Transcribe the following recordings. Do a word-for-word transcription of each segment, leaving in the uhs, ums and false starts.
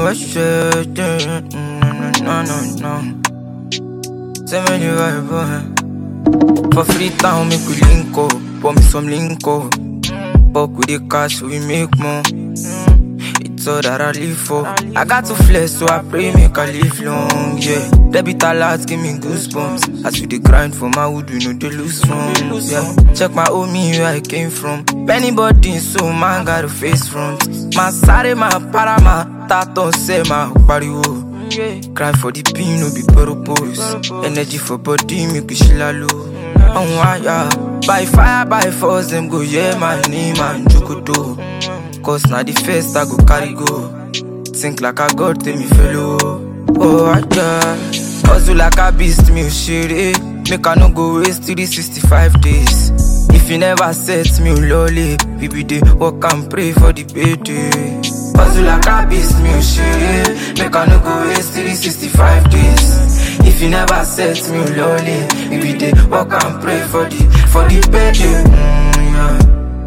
question, no, no, no, no. Say me the vibe, for free town, make we link up, pour me some link up. Fuck with the cash, so we make more. It's all that I live for. I got to flex, so I pray make I live long, yeah. Debit alerts give me goosebumps. As we dey grind for my wood, we know they lose funds, yeah. Check my homie where I came from. Anybody, so man got a face front. My sare, my para, my tato, say my pariwo. Cry for the pain, no be purpose. Energy for body, make we shilalo. Oh, yeah. By fire, by force, them go, yeah, my name, and Jokoto. Cause now the first I go carry go. Think like I got to me fellow. Oh, yeah. Hustle like a beast, me shitty. Make I no go waste three sixty-five days. If you never set me lolly, we be dey work and pray for the payday. Hustle like a beast, me shitty. Make I no go waste three sixty-five days. If you never set me lolly, we be dey work and pray for the for the payday. Mm, yeah.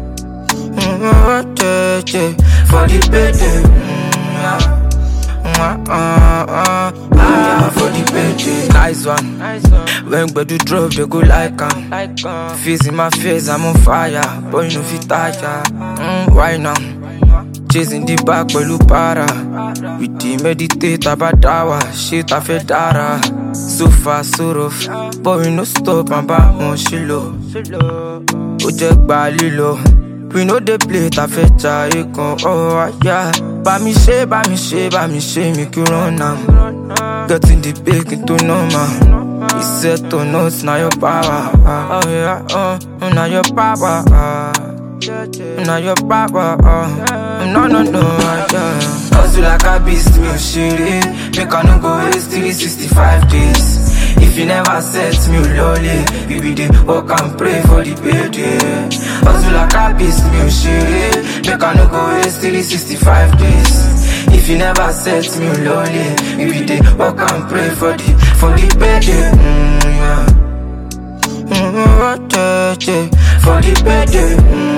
For the payday, mm, uh, uh, uh, uh, for the payday. Nice one. When we do drop, they go like am. Face in my face, I'm on fire. Boy, no fit tire. Mm, why now? Chasing the back, boy, look para. We dey meditate about dawa. Shit, I feel dara. So far, so rough. But we no stop, I'm back on shilo. Ojek balilo. We know they play ta fecha ekon, oh yeah. Ba mi she, ba mi she, ba mi she, make you run am. Getting the bacon to normal. It's set to notes, now your power. Oh yeah, oh, now your power. Now your power. No, no, no, yeah. Hustle like a beast, me shitty. Make I no go waste three sixty-five days. If you never set me lolly, we be dey work and pray for the payday. Hustle like a beast, me shitty. Make I no go waste three sixty-five days. If you never set me lolly, we be dey work and pray for the for the payday. Mm, yeah. Mm, for the payday. Mm.